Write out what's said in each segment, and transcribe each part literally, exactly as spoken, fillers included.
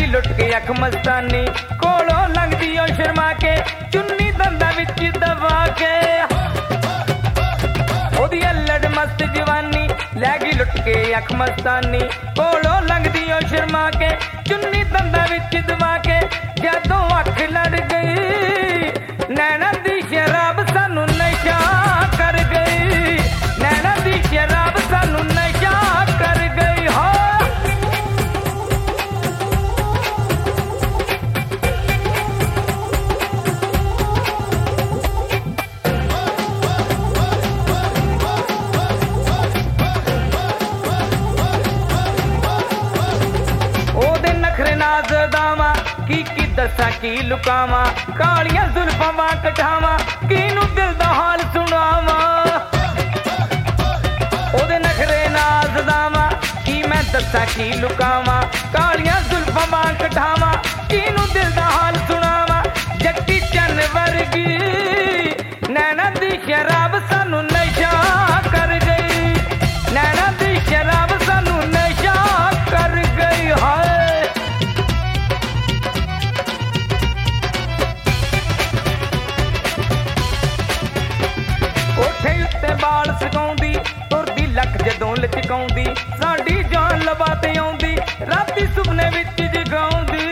लुट के अख मस्तानी कोलों लंघदी ओ शर्मा के चुन्नी दंदा विच दबा के ओदी अल्लड़ मस्त जवानी लै गई लुट के अख मस्तानी कोलों लंघदी ओ शर्मा के चुन्नी दंदा विच दबा के जदों अख लड़ गई नैना दी शराब सानू नशा कर गई नैना दी शराब सानू नशा कर गई हो ओदे नखरे नाज दावा की की दसा की लुकावा कालियां जुल्फां वां कठावा किनू दिल दा हाल सुनावा ओदे नखरे नाज दावा की मैं दसा की लुकावा कालियां जुल्फां वां कठावा किनू दिल दा हाल सुनावा जट्टी चन वर्गी नैना दी शराब सानू नशा कर गई नैना दी शराब सानू नशा कर गई हाय कोठे उत्ते बाल सकाउंदी तुरदी लक जदों लचकाउंदी साडी जान लबा ते आउंदी राती सुपने विच जगाउंदी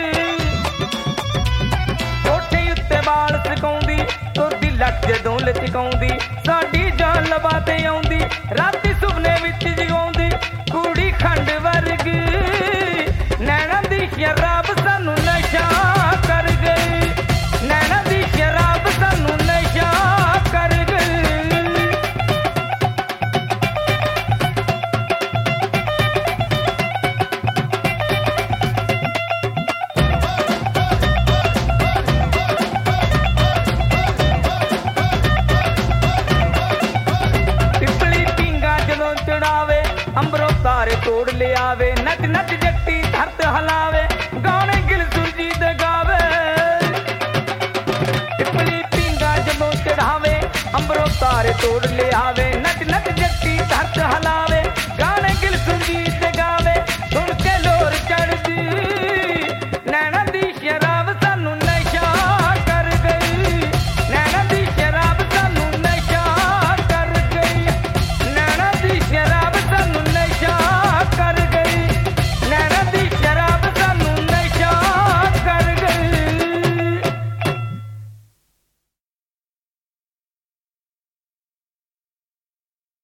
कोठे उत्ते बाल सकाउंदी तुरदी लक जदों लचकाउंदी साडी जान लबा ते आउंदी राती सुपने विच जगाउंदी कुड़ी खंड वर्गी नैना दी शराब सानू नशा कर गई नैना दी शराब सानू नशा कर गई पिपली पिंगा जदों चढ़ावे अंबरों तारे तोड़ ले आवे नच नच जट्टी धरत हलावे गाने गिल सुरजीत गावे पिपली पिंगा जदों चढ़ावे अंबरों तारे तोड़ ले आवे नच नच जट्टी धरत हलावे